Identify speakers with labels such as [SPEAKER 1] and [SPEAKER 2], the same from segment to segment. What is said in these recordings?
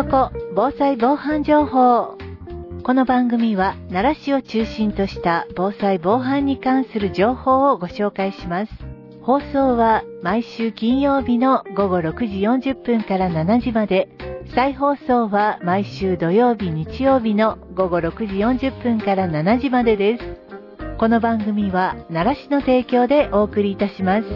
[SPEAKER 1] 子防災防犯情報。この番組は奈良市を中心とした防災防犯に関する情報をご紹介します。放送は毎週金曜日の午後6時40分から7時まで、再放送は毎週土曜日日曜日の午後6時40分から7時までです。この番組は奈良市の提供でお送りいたします。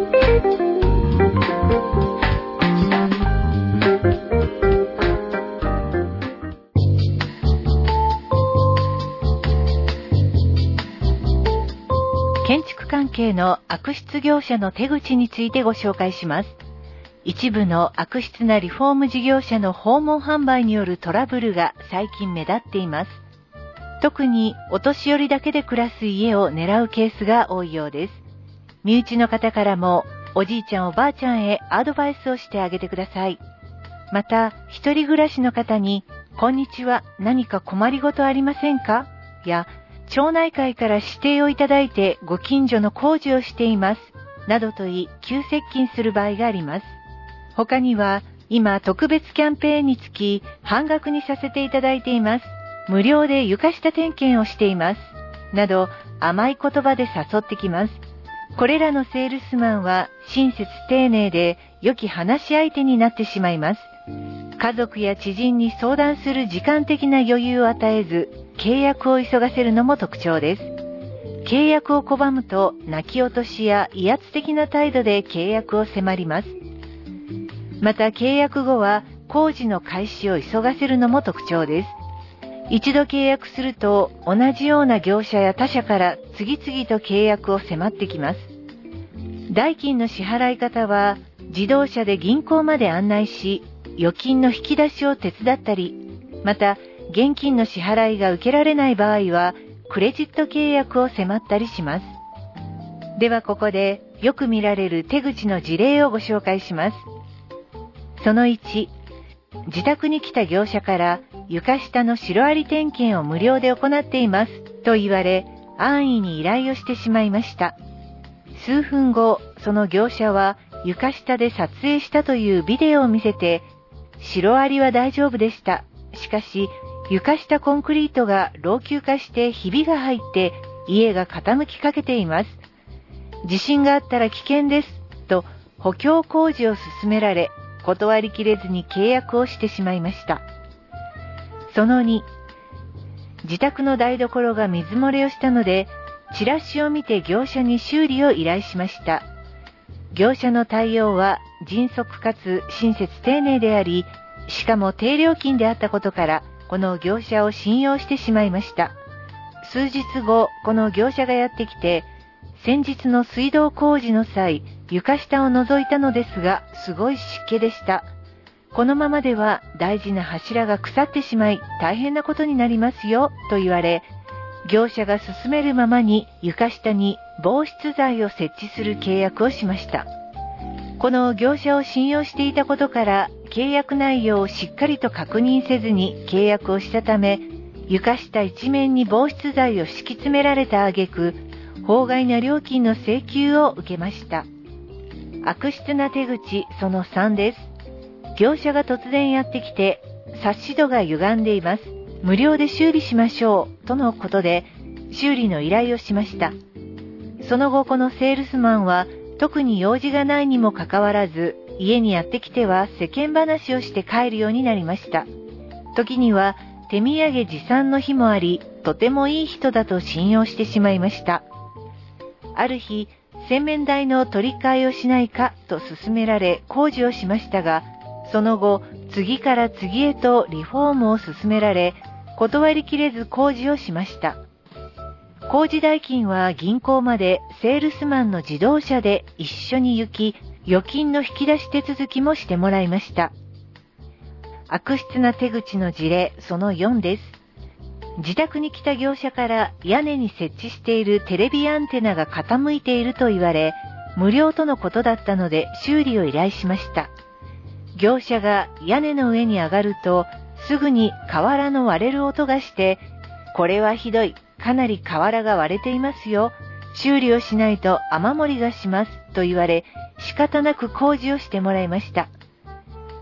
[SPEAKER 1] 建築関係の悪質業者の手口についてご紹介します。一部の悪質なリフォーム事業者の訪問販売によるトラブルが最近目立っています。特にお年寄りだけで暮らす家を狙うケースが多いようです。身内の方からもおじいちゃんおばあちゃんへアドバイスをしてあげてください。また、一人暮らしの方に、こんにちは、何か困りごとありませんか？や、町内会から指定をいただいてご近所の工事をしています。などと言い、急接近する場合があります。他には、今特別キャンペーンにつき半額にさせていただいています。無料で床下点検をしています。など、甘い言葉で誘ってきます。これらのセールスマンは親切丁寧で良き話し相手になってしまいます。家族や知人に相談する時間的な余裕を与えず、契約を急がせるのも特徴です。契約を拒むと泣き落としや威圧的な態度で契約を迫ります。また契約後は工事の開始を急がせるのも特徴です。一度契約すると同じような業者や他社から次々と契約を迫ってきます。代金の支払い方は自動車で銀行まで案内し、預金の引き出しを手伝ったり、また現金の支払いが受けられない場合はクレジット契約を迫ったりします。ではここでよく見られる手口の事例をご紹介します。その1、自宅に来た業者から床下のシロアリ点検を無料で行っていますと言われ、安易に依頼をしてしまいました。数分後、その業者は床下で撮影したというビデオを見せて、シロアリは大丈夫でした。しかし、床下コンクリートが老朽化してひびが入って家が傾きかけています。地震があったら危険ですと補強工事を進められ、断りきれずに契約をしてしまいました。その2、自宅の台所が水漏れをしたので、チラシを見て業者に修理を依頼しました。業者の対応は迅速かつ親切丁寧であり、しかも低料金であったことから、この業者を信用してしまいました。数日後、この業者がやってきて、先日の水道工事の際、床下を覗いたのですが、すごい湿気でした。このままでは大事な柱が腐ってしまい、大変なことになりますよ、と言われ、業者が進めるままに床下に防湿剤を設置する契約をしました。この業者を信用していたことから、契約内容をしっかりと確認せずに契約をしたため、床下一面に防湿剤を敷き詰められた挙句、法外な料金の請求を受けました。悪質な手口その3です。業者が突然やってきて、察し度が歪んでいます。無料で修理しましょう、とのことで、修理の依頼をしました。その後このセールスマンは、特に用事がないにもかかわらず、家にやってきては世間話をして帰るようになりました。時には手土産持参の日もあり、とてもいい人だと信用してしまいました。ある日、洗面台の取り替えをしないかと勧められ工事をしましたが、その後、次から次へとリフォームを勧められ、断りきれず工事をしました。工事代金は銀行までセールスマンの自動車で一緒に行き、預金の引き出し手続きもしてもらいました。悪質な手口の事例その4です。自宅に来た業者から屋根に設置しているテレビアンテナが傾いていると言われ、無料とのことだったので修理を依頼しました。業者が屋根の上に上がると、すぐに瓦の割れる音がして、これはひどい、かなり瓦が割れていますよ。修理をしないと雨漏りがしますと言われ、仕方なく工事をしてもらいました。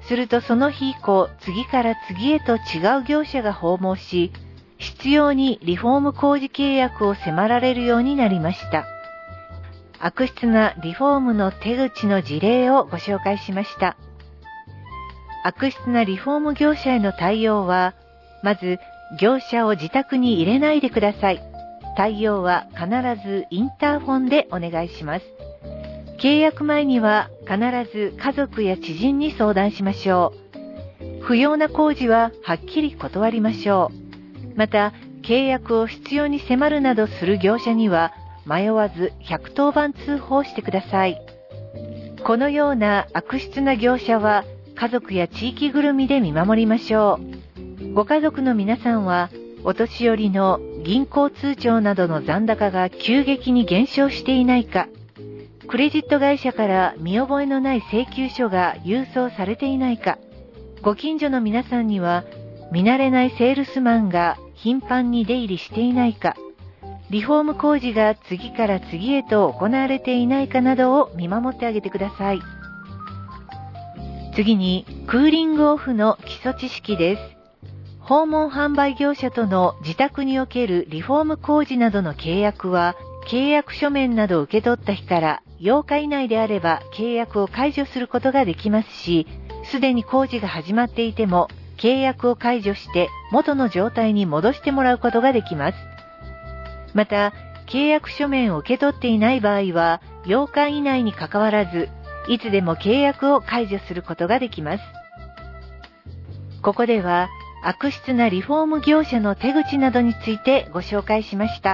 [SPEAKER 1] するとその日以降、次から次へと違う業者が訪問し、執拗にリフォーム工事契約を迫られるようになりました。悪質なリフォームの手口の事例をご紹介しました。悪質なリフォーム業者への対応は、まず、業者を自宅に入れないでください。対応は必ずインターフォンでお願いします。契約前には必ず家族や知人に相談しましょう。不要な工事ははっきり断りましょう。また、契約を必要に迫るなどする業者には迷わず110番通報してください。このような悪質な業者は家族や地域ぐるみで見守りましょう。ご家族の皆さんはお年寄りの銀行通帳などの残高が急激に減少していないか、クレジット会社から見覚えのない請求書が郵送されていないか、ご近所の皆さんには見慣れないセールスマンが頻繁に出入りしていないか、リフォーム工事が次から次へと行われていないかなどを見守ってあげてください。次に、クーリングオフの基礎知識です。訪問販売業者との自宅におけるリフォーム工事などの契約は、契約書面などを受け取った日から8日以内であれば契約を解除することができますし、すでに工事が始まっていても契約を解除して元の状態に戻してもらうことができます。また、契約書面を受け取っていない場合は、8日以内にかかわらず、いつでも契約を解除することができます。ここでは、悪質なリフォーム業者の手口などについてご紹介しました。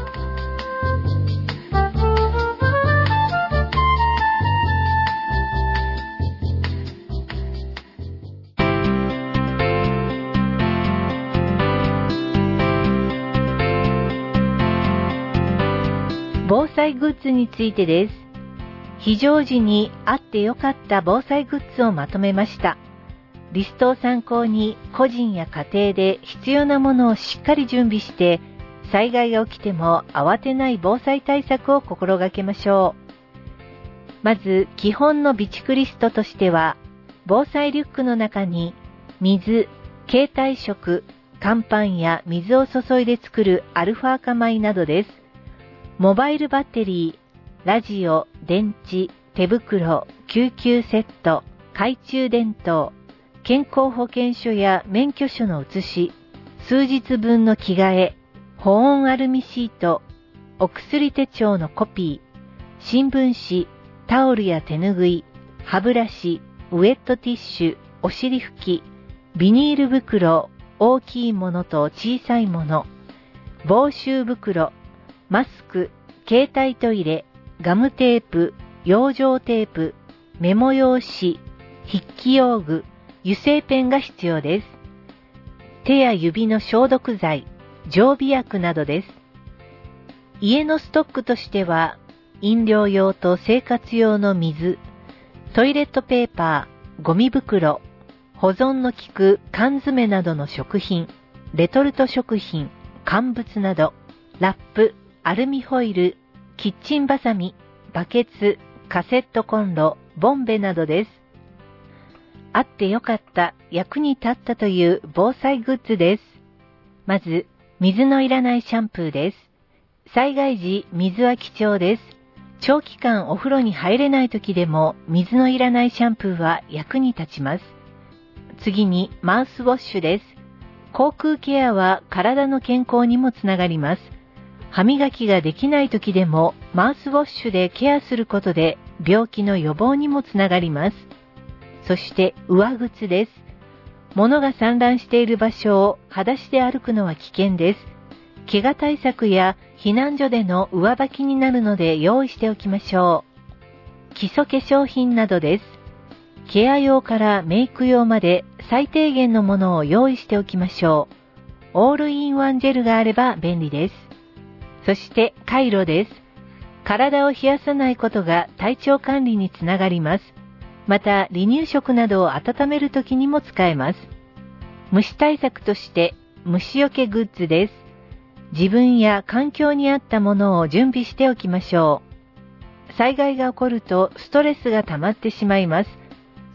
[SPEAKER 1] 防災グッズについてです。非常時にあってよかった防災グッズをまとめました。リストを参考に個人や家庭で必要なものをしっかり準備して、災害が起きても慌てない防災対策を心がけましょう。まず基本の備蓄リストとしては、防災リュックの中に水、携帯食、乾パンや水を注いで作るアルファ化米などです。モバイルバッテリー、ラジオ、電池、手袋、救急セット、懐中電灯、健康保険証や免許証の写し、数日分の着替え、保温アルミシート、お薬手帳のコピー、新聞紙、タオルや手ぬぐい、歯ブラシ、ウェットティッシュ、お尻拭き、ビニール袋、大きいものと小さいもの、防臭袋、マスク、携帯トイレ、ガムテープ、養生テープ、メモ用紙、筆記用具、油性ペンが必要です。手や指の消毒剤、常備薬などです。家のストックとしては、飲料用と生活用の水、トイレットペーパー、ゴミ袋、保存の効く缶詰などの食品、レトルト食品、乾物など、ラップ、アルミホイル、キッチンバサミ、バケツ、カセットコンロ、ボンベなどです。あってよかった、役に立ったという防災グッズです。まず、水のいらないシャンプーです。災害時、水は貴重です。長期間お風呂に入れない時でも、水のいらないシャンプーは役に立ちます。次に、マウスウォッシュです。口腔ケアは体の健康にもつながります。歯磨きができない時でもマウスウォッシュでケアすることで病気の予防にもつながります。そして上靴です。物が散乱している場所を裸足で歩くのは危険です。怪我対策や避難所での上履きになるので用意しておきましょう。基礎化粧品などです。ケア用からメイク用まで最低限のものを用意しておきましょう。オールインワンジェルがあれば便利です。そしてカイロです。体を冷やさないことが体調管理につながります。また離乳食などを温めるときにも使えます。虫対策として虫除けグッズです。自分や環境に合ったものを準備しておきましょう。災害が起こるとストレスが溜まってしまいます。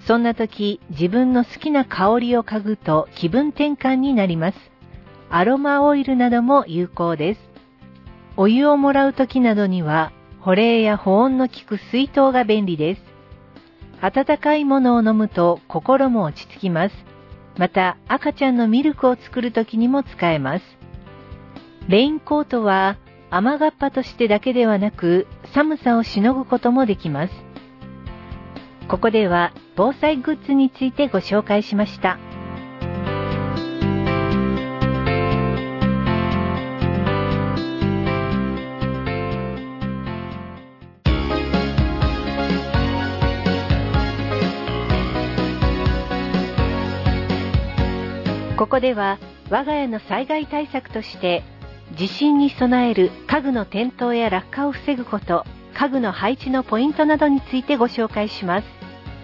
[SPEAKER 1] そんな時、自分の好きな香りを嗅ぐと気分転換になります。アロマオイルなども有効です。お湯をもらう時などには、保冷や保温の効く水筒が便利です。温かいものを飲むと心も落ち着きます。また、赤ちゃんのミルクを作る時にも使えます。レインコートは雨がっぱとしてだけではなく、寒さをしのぐこともできます。ここでは防災グッズについてご紹介しました。ここでは我が家の災害対策として地震に備える家具の転倒や落下を防ぐこと、家具の配置のポイントなどについてご紹介します。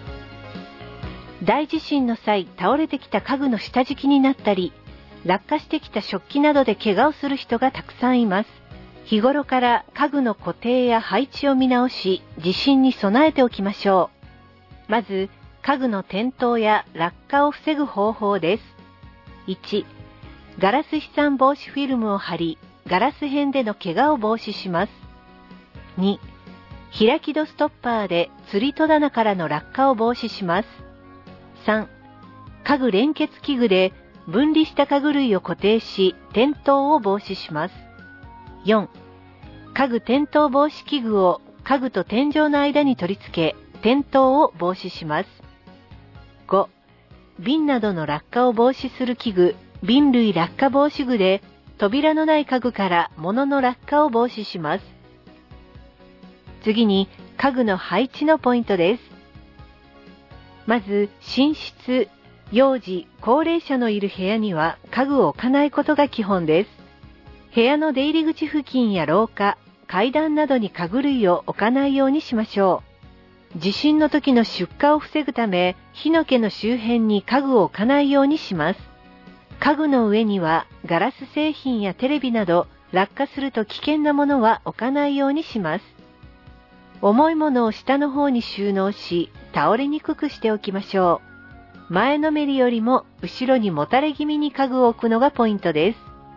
[SPEAKER 1] 大地震の際、倒れてきた家具の下敷きになったり、落下してきた食器などで怪我をする人がたくさんいます。日頃から家具の固定や配置を見直し、地震に備えておきましょう。まず、家具の転倒や落下を防ぐ方法です。1、ガラス飛散防止フィルムを貼り、ガラス片での怪我を防止します。2、開き戸ストッパーで吊り戸棚からの落下を防止します。3、家具連結器具で分離した家具類を固定し、転倒を防止します。4、家具転倒防止器具を家具と天井の間に取り付け、転倒を防止します。5、瓶などの落下を防止する器具、瓶類落下防止具で扉のない家具から物の落下を防止します。次に家具の配置のポイントです。まず寝室、幼児、高齢者のいる部屋には家具を置かないことが基本です。部屋の出入り口付近や廊下、階段などに家具類を置かないようにしましょう。地震の時の出火を防ぐため、火の気の周辺に家具を置かないようにします。家具の上にはガラス製品やテレビなど落下すると危険なものは置かないようにします。重いものを下の方に収納し、倒れにくくしておきましょう。前のめりよりも後ろにもたれ気味に家具を置くのがポイントです。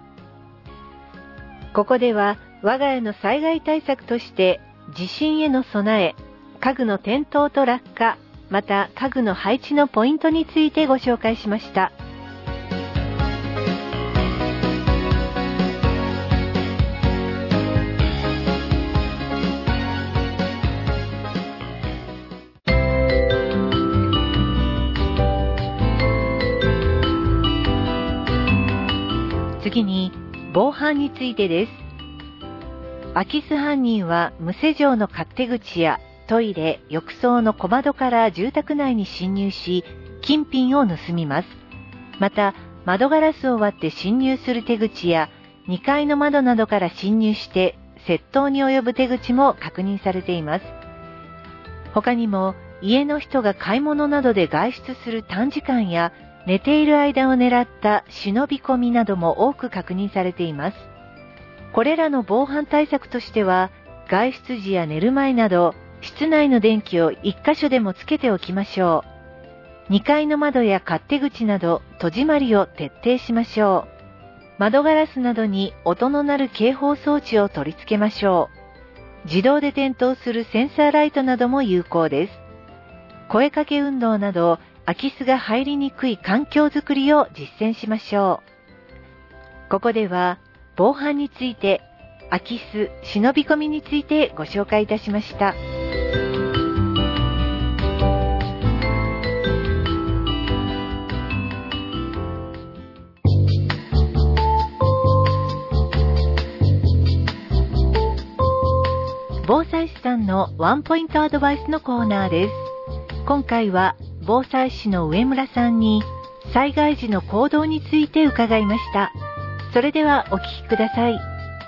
[SPEAKER 1] ここでは我が家の災害対策として地震への備え、家具の転倒と落下、また家具の配置のポイントについてご紹介しました。次に防犯についてです。空き巣犯人は無施錠の勝手口やトイレ、浴槽の小窓から住宅内に侵入し、金品を盗みます。また、窓ガラスを割って侵入する手口や、2階の窓などから侵入して窃盗に及ぶ手口も確認されています。他にも、家の人が買い物などで外出する短時間や、寝ている間を狙った忍び込みなども多く確認されています。これらの防犯対策としては、外出時や寝る前など、室内の電気を1箇所でもつけておきましょう。2階の窓や勝手口など、戸締まりを徹底しましょう。窓ガラスなどに音の鳴る警報装置を取り付けましょう。自動で点灯するセンサーライトなども有効です。声かけ運動など、空き巣が入りにくい環境づくりを実践しましょう。ここでは防犯について、空き巣、忍び込みについてご紹介いたしました。防災士さんのワンポイントアドバイスのコーナーです。今回は防災士の上村さんに災害時の行動について伺いました。それではお聞きください。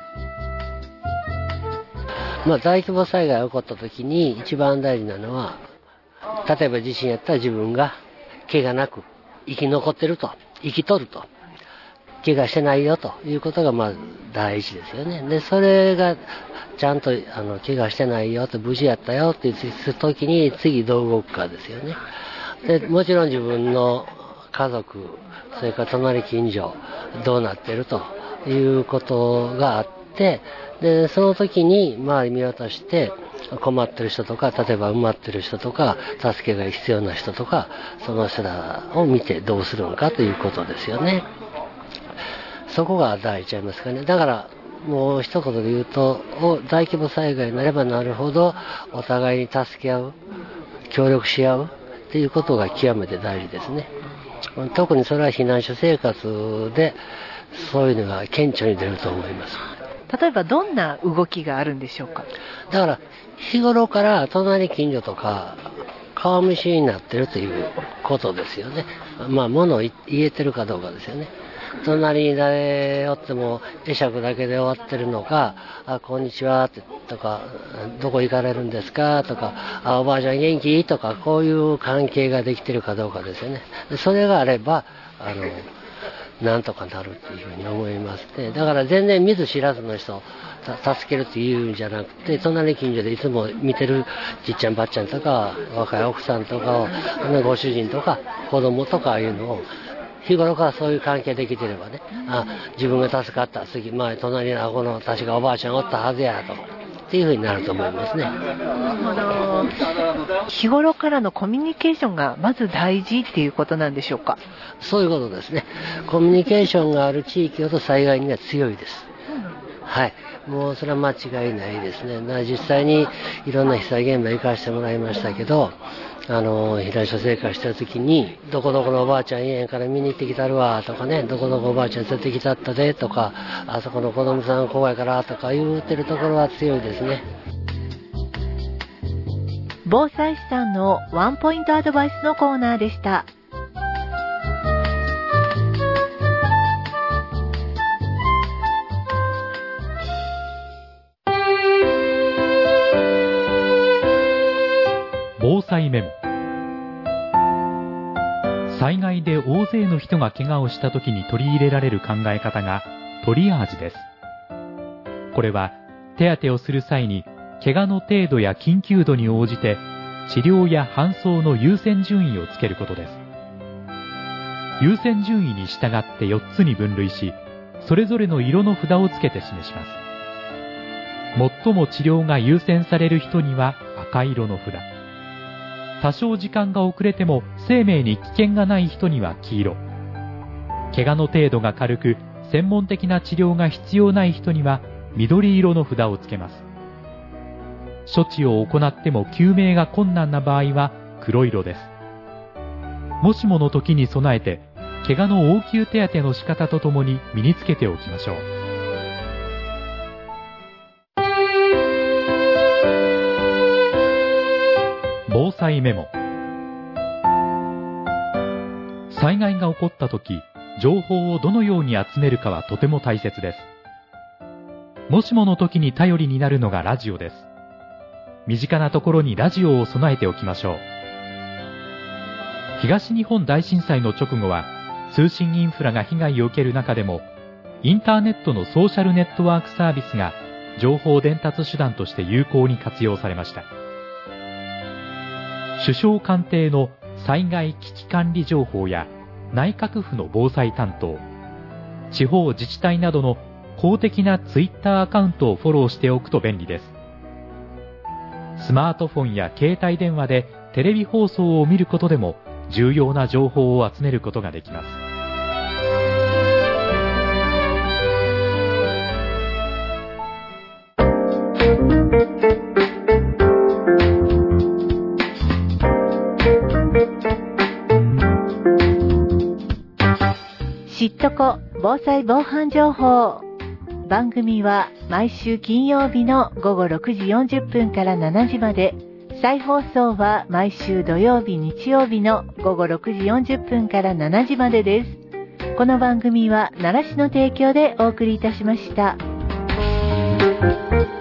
[SPEAKER 2] 大規模災害が起こった時に一番大事なのは、例えば地震やったら自分が怪我なく生き残ってると、生きとると、怪我してないよということが大事ですよね。で、それがちゃんと怪我してないよと、無事やったよっていう時に次どう動くかですよね。 でもちろん自分の家族、それから隣近所どうなってるということがあって、でその時に周り見渡して困ってる人とか、例えば埋まってる人とか、助けが必要な人とか、その人らを見てどうするのかということですよね。そこが大事ちゃいますかね。だからもう一言で言うと、大規模災害になればなるほどお互いに助け合う、協力し合うっていうことが極めて大事ですね。特にそれは避難所生活でそういうのが顕著に出ると思います。
[SPEAKER 1] 例えばどんな動きがあるんでしょうか。
[SPEAKER 2] だから日頃から隣近所とか顔見知りになってるということですよね。物を言えてるかどうかですよね。隣に誰おっても会釈だけで終わってるのか、こんにちはとか、どこ行かれるんですかとか、おばあちゃん元気とか、こういう関係ができてるかどうかですよね。それがあればなんとかなるっていうふうに思いますね。だから全然見ず知らずの人を助けるっていうんじゃなくて、隣近所でいつも見てるじっちゃんばっちゃんとか若い奥さんとかを、ご主人とか子供とかいうのを日頃からそういう関係できてればね、自分が助かった、次隣の顎の確かおばあちゃんおったはずやとっていうふうになると思いますね。
[SPEAKER 1] 日頃からのコミュニケーションがまず大事っていうことなんでしょうか。
[SPEAKER 2] そういうことですね。コミュニケーションがある地域ほど災害には強いです。はい、もうそれは間違いないですね。実際にいろんな被災現場行かせてもらいましたけど、避難所生活してる時に、どこどこのおばあちゃん家から見に行ってきたるわとかね、どこどこおばあちゃん連れてきたったでとか、あそこの子供さん怖いからとか言うてるところは強いですね。
[SPEAKER 1] 防災士さんのワンポイントアドバイスのコーナーでした。
[SPEAKER 3] 防災メモ。災害で大勢の人が怪我をした時に取り入れられる考え方がトリアージです。これは手当てをする際に怪我の程度や緊急度に応じて治療や搬送の優先順位をつけることです。優先順位に従って4つに分類し、それぞれの色の札をつけて示します。最も治療が優先される人には赤色の札、多少時間が遅れても生命に危険がない人には黄色、怪我の程度が軽く専門的な治療が必要ない人には緑色の札をつけます。処置を行っても救命が困難な場合は黒色です。もしもの時に備えて、怪我の応急手当の仕方とともに身につけておきましょう。防災メモ。災害が起こった時、情報をどのように集めるかはとても大切です。もしもの時に頼りになるのがラジオです。身近なところにラジオを備えておきましょう。東日本大震災の直後は、通信インフラが被害を受ける中でも、インターネットのソーシャルネットワークサービスが情報伝達手段として有効に活用されました。首相官邸の災害危機管理情報や内閣府の防災担当、地方自治体などの公的なツイッターアカウントをフォローしておくと便利です。スマートフォンや携帯電話でテレビ放送を見ることでも重要な情報を集めることができます。
[SPEAKER 1] 知っとこ防災防犯情報。番組は毎週金曜日の午後6時40分から7時まで、再放送は毎週土曜日日曜日の午後6時40分から7時までです。この番組は奈良市の提供でお送りいたしました。